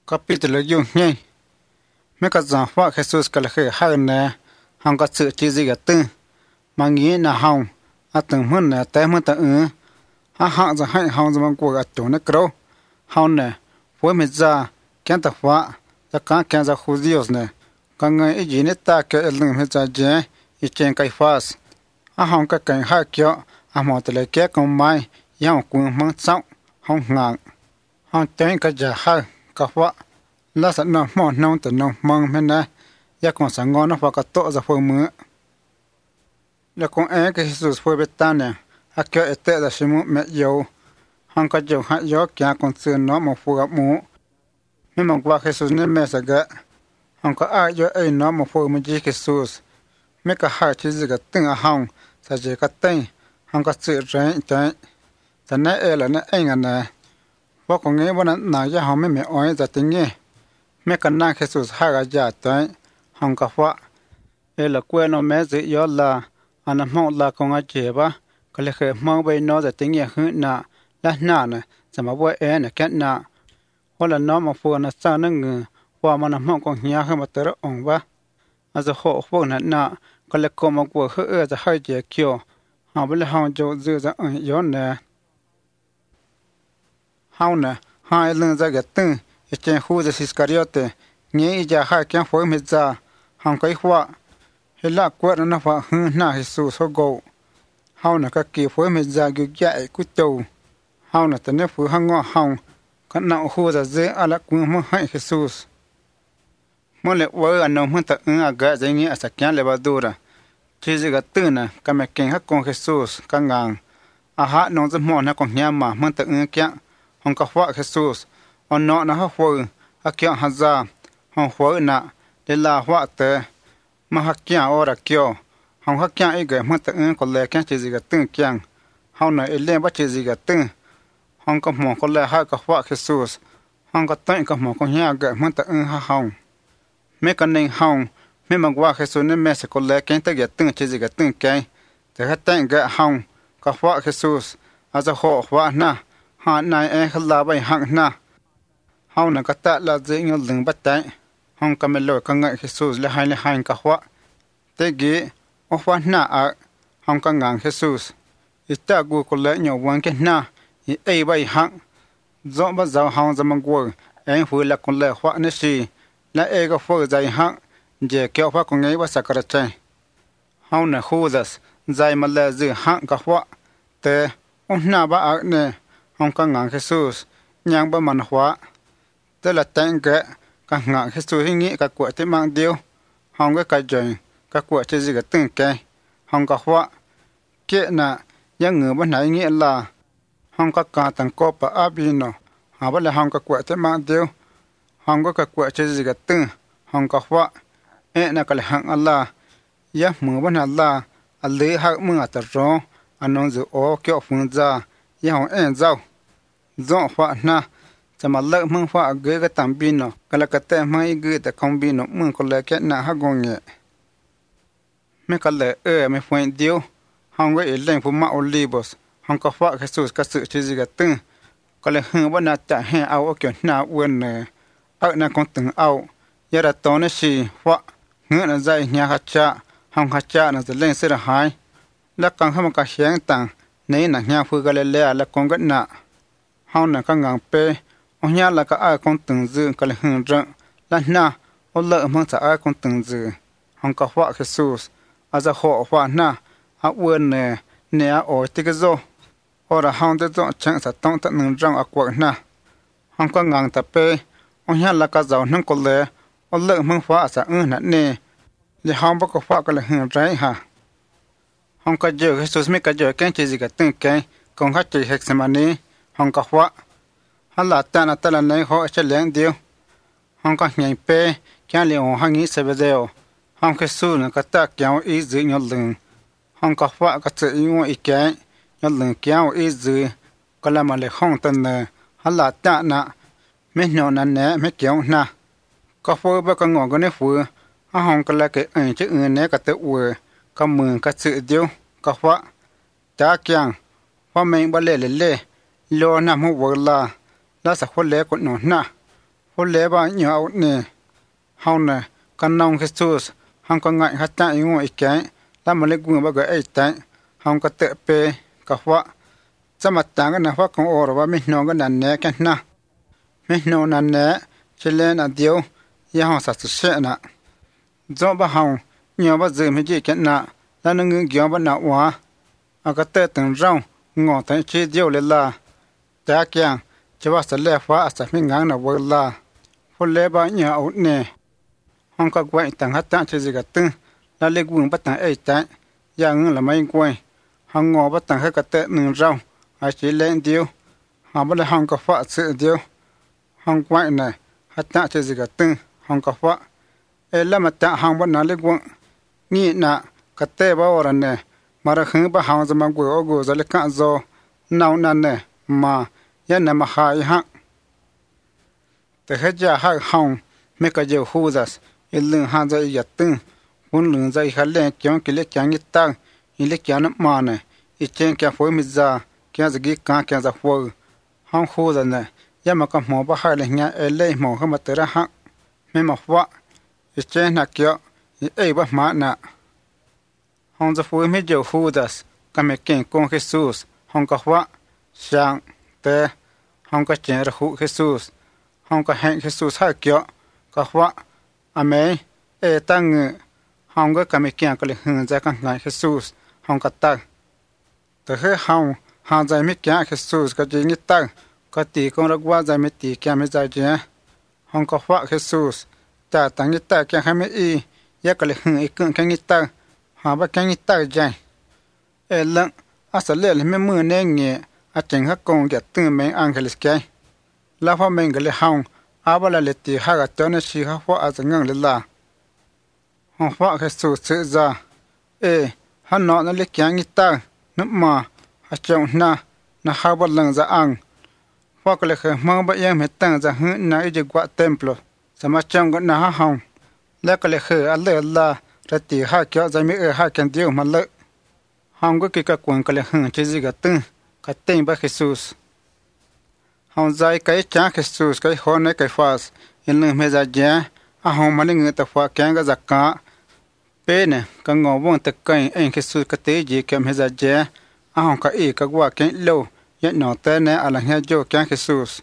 Capítulo 1 mấy cái giảng pháp Jesus cái là khởi hơn nè hòng có sự chỉ gì cả tư mà nghĩ là hòng từng muốn nè té muốn tự hạng giờ hay hòng giờ mang cuộc chỗ nó kéo hòng nè với mình ra kén tập pháp ta cá kén ra khu dios nè còn người ý gì nè ta cái lưng hết ra dễ ý trên cái phát hòng cái cảnh hai kiểu mà từ lấy cái con mai yang cũng mang sóng hòng ngang hòng tên cái giờ hai cái pháp là sản nó mòn nông từ nông mong men nè ya còn sáng ngon nó phải có tổ ra phơi mưa là con cái Jesus phơi bê tan nè cái tệ là xem mẹ dầu hàng cái dầu hạt dầu kia còn xưa nó một phơi mũ nhưng mà qua Jesus nên mẹ sẽ gạ hàng cái ai dầu ấy nó một phơi mình chỉ Jesus mấy cái hai chỉ cái từng hàng sẽ chỉ cái tên hàng cái sự rèn trái thế này là nó anh nèว่าของงี้วันนั้นนายจะหอมไม่อ้อยจะติงงี้แม่กันนั่งแค่สุดท้ายก็จะตายห้องกาแฟละกวนเอาแม่จะย้อนละอันนั้นมองละของอาเจ็บก็เลยเคยมองไปนอจะติงงี้หื้อหน้าและหน้าน่ะจะมาว่าน่ะแค่หน้าว่าละน้องมาฟัวน่ะสร้างนั่งเงือว่ามันมองของเฮียขึ้นมาเตออ่องวะอาจจะโหพวกนั้นน่ะก็เลยก็มากลัวหื้อจะให้เจียเกี่ยวหาไปเลยห้องจะจื้อจะย้อนน่ะhao nè hai lần ra cái tên trên khu de Iscariote nghe ý hai cái phối mệt ra hàng cái khoa hết là quét nó phải hư na Jesus số gỗ hao nè các kỳ phối mệt ra kiểu chạy cút tàu hao nè tên phối hang ngõ hao cái nào khu ra dễ à là cũng muốn hay Jesus muốn lệ vợ anh ông muốn tự cái gì nghe sẽ kéo lệ bao đua chỉ cái tên nè cái mẹ kinh hát con Jesus cái ngang hát nó rất mòn nó còn nhà mà muốn tự kéo hong ka fa Jesus on no na ha fo akya haza hong fo na de la wa te ma hakya ora kyo hong hakya e ge ma te ko le kya chi ga tu kyang hong na e le ba chi ga tu hong ka mo ko le ha ka fa Jesus hong ka tai ka mo ko nya ge ma te ha hong me ka nei hong me ma wa Jesus ne me se ko le kya te ge tu chi ga tu kai te ha tai ge hong ka fa Jesus aza ho wa na hạt này em khá là bài hạng na hao nè cái tạ là dễ nhau lưng bắt tay hong cầm lội cái ngậy Jesus là hai cái hoa thế ghế ở hoa na à hong cái ngang Jesus ít ta gu có lẽ nhiều quan cái na ít ai bài hạng rõ bắt đầu hong zaman gu em vừa là con lẽ hoa nè gì là ai cái phơi dài hạng giờ kéo hoa con ấy bắt sạc ra chơi hao nè khu das dài mà là dư hạng cái hoa thế ông na ba à nè hong ka ngang Jesus nyang ba man hwa te la tang ge ka ngang Jesus hingi ka kwa te mang dio hong ka join ka kwa che ji ga tung ke hong ka hwa ke na yang ngu ba nai ngi la hong ka tang ko pa abino ha ba le hong ka kwa te mang dio hong ka kwa che ji ga tung hong ka hwa na ka le hang Allah ya mu ba na la ali ha mu ata ro anon zu o kyo fun za ya hong zao dọn phạ naจะมาเลิกมึงฝากเกยก็ตามบินเนาะก็แล้วก็แต่ไม่เกยแต่คงบินเนาะมึงก็เลยแค่หน้าฮักงงเงี้ยไม่ก็เลยไม่ฟังเดียวห้องก็เอเล่งผู้มาโอลิบสห้องก็ฝากแค่สุดก็สื่อชีวิตตึงก็เลยฮึว่าน่าจะให้เอาเกี่ยวหน้าอ้วนเนอน่าคงตึงเอายาดตอนนี้สิว่าเงื่อนใจยาฮัจจะห้องฮัจจะน่าจะเล่งเสียหายแล้วกังเข้ามากับเสียงต่างในหนังยาฟื้นก็เลยแล้วคงก็หน้าhao nè các ngang pe ông nhà là các ai con từng dư cái là hưng rợ là na ông lợ mang trả ai con từng dư hong cả hoa Jesus à za họ hoa na à uốn nè nè ở tí cái zo ở là hong tới zo chẳng sẽ tông tận nương răng à quậy na hong các ngang tập pe ông nhà là các giàu nâng có lẽ ông lợ mang hoa sẽ nè nè để hong bắt có hoa cái là hưng trái ha hong các giờ Jesus mấy cái giờ cái gì cái từng cái còn hát chỉ hết xem anh đi hong ka hwa hala ta na ta la nei ho che leng dio hong ka nyai pe kya le ho hangi se bedeo hong ke su na ka ta kyao i zi nyol lung hong ka hwa ka che i wo i ke nyol lung kyao i zi ka la ma le hong tan na hala ta na me no na ne me kyao na ka fu ba ka ngo ka ne fu a hong ka la ke che ne ka te u ka mu ka che dio ka hwa ta kyang wa meng ba le lo na mu wo la sa khol le ko no na hôn lễ ba nhỏ nè hông nè con nông Jesus hông có ngại hát chạy ngồi cái là mà lấy quân ba cái ấy tại hông có tự pe có hoa cho mặt tang cái nào hoa con ổ và mình nó cái nàn nè cái na mình nó nàn nè chỉ lên là điều ya hông sát sẽ nè do ba hông nhiều ba giờ mình chỉ cái nè là nó ngưng gió ba nào hoa à cái tết từng rong ngõ thấy chỉ điều lên là ta kiang chỉว่าsẽ lẽ hoa sẽ mình ngang là vợ là hôn lễ ba nhỏ nè hong có quậy tặng hát tặng cho gì cả tư là lấy quân bắt tặng ấy tại gia ngưng là mấy quay hong ngõ bắt tặng hết cả tệ nương rau ai chỉ lên điêu họ bắt lại hong có phạ sự điêu hong quậy này hát tặng cho gì cả tư hong có phạ ấy là mà tặng hong bắt nói lấy quân nghĩ nè cả tệ bao rồi nè mà ra khứ ba hong giờ mang quỷ ô gù giờ lấy cạn rồi nào nè nè mà yên nè mà hại hạng từ hết giờ hại hong mấy cái điều hú ra lưng hàng dây giật tưng vốn lưng dây khá lên kéo cái lết chán nhít tăng in lết chán mà này ít trên kéo phối mít ra kéo gì cá kéo ra phơi hong khu rồi này giờ mà cầm mỏ bắt hai lên nhà lấy mỏ không mà tới ra hạng mấy mà vợ ít trên là kéo ấy bắt má nè hong ra phơi mấy điều hú ra cầm mấy kiện con Jesus hong có vợ sang té hong có chén ra hú Jesus hong có hẹn Jesus hai kéo có vợ Amen. Tăng hong có cảm kiện có lẽ hướng ra các ngài Jesus hong có tăng. Từ khi hong hàng giải mấy kiện Jesus có gì như tăng có tỷ con ra qua giải mấy tỷ kiện mấy giải chứ hong có phát Jesus ta tăng như tăng kiện hai mấy y ya có lẽ hướng ý cưng cái như tăng họ bắt cái như tăng vậy. Lận sẽ lẽ là mấy mưa nè nghe chẳng hết con get từ mấy anh cái cái là phải mình cái lẽ hong aba la leti haga tone shi ha fa azangang lilla hon fa Jesus se za han no na le kyang ita nma ha chong na ha ba lang za ang fa ka le kha ma ba yang me tang za hu na e je gwa templo sama chong ga na ha hong le ka le kha alle la rati ha kya za me ha kan dio ma le hong ga ki ka kwang ka le hu che ji ga tu ka ten ba Jesus hong zai cái cha Jesus cái hôn này cái phas in lưng mê ra giá hong mà linh người ta phá kén cái giặc cá bé nè cái ngõ vong ta cây anh Jesus cái tế gì cái mê ra giá hong cái ý cái quả kén lâu nhận nọ té nè à là nghe cho kén Jesus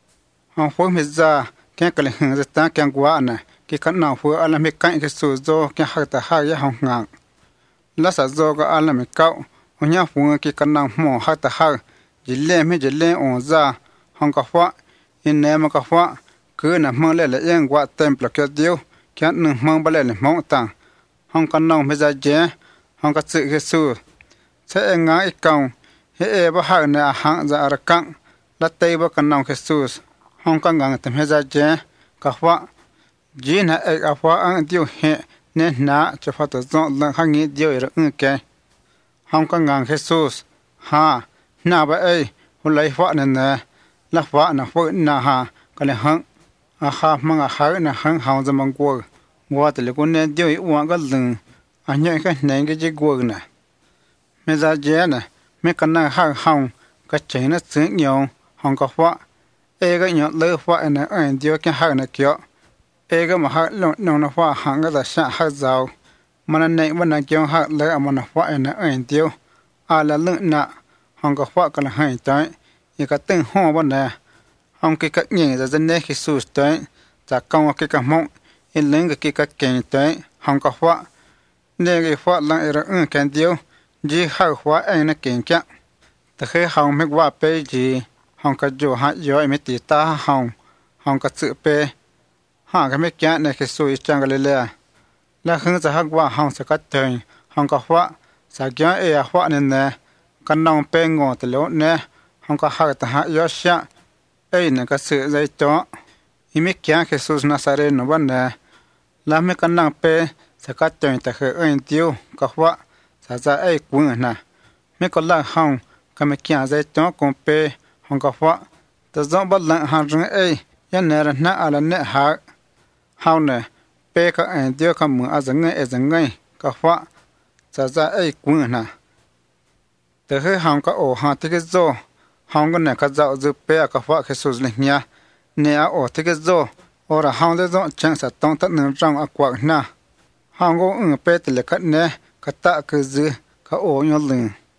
hong phối mê ra kén cái lưng ra ta kén quả nè cái cắn nào phối à là mê cạnh Jesus do kén hai ta hai giá hong ngang lá sa do cái à là mê cạo hong nhá phối cái cắn nào mỏ hai ta hai chỉ lên on ra hong ka fa in ne ma ka fa cứ na mang le yang wa templo ke dio kya nu mang ba le mong ta hong kan nong me za je hong ka tsu Jesus se nga I kaung he ba ha na hang za ar kang la te ba kan nong Jesus hong ka ngang te me za je ka fa ji na e a fa ang dio he ne na che fa to zon la hang ni dio ir ke hong ka ngang Jesus ha na ba hulai fa na la fa na fo na ha ka le hang a ha mang a ha na hang hang za mang ko wa te le ko ne dio I wa ga lung a nya ka ne ge ji go na me za je na me ka na ha hang ka che na tsu nyo hang ka fa ga nyo le fa na an dio ka ha na kyo ga ma ha lo no na fa hang ga da sha ha zao mana ne ma na kyo ha le ma na fa na an dio a la lu na hang ka fa ka la hai tai cái tên hoa bên này ông cái nhện ra dân này Jesus tới자 công cái mong in lên cái kèn tới hong có hoa nên cái hoa lang ở kèn điêu chỉ hao hoa anh nó kèn kia từ khi hong mấy hoa pe gì hong có chỗ hạt gió mấy tí ta hong có sự pe cái mấy kia này Jesus chẳng cái lẽ là hướng ra hạt hoa hong sẽ cắt tới hong có hoa sa kia hoa nên nè cái nòng pe ngõ từ lâu nè hong có hai ta ha yo sha nè cái sự dây chó imi kia Jesus Nazareno ban nè làm mấy cái năng pe sẽ cắt chơi ta khơi tiêu có hoa sa ra cuốn nè mấy con lang hong cái mấy kia dây chó con pe hong có hoa ta giống bắt lang hàng rừng yan nè là na ala nè ha hong nè pe cái tiêu cái mưa azang ngay có hoa sa ra cuốn nè từ khi hong có ổ ha thì cái zo hong cái này cái dạo giúp pe cái hoa Jesus này nha nè ở thì cái zo ora hang le zo chang sa tong ta nang rang akwa na hang go pet le ka ne ka ta ka zu ka o nyo lung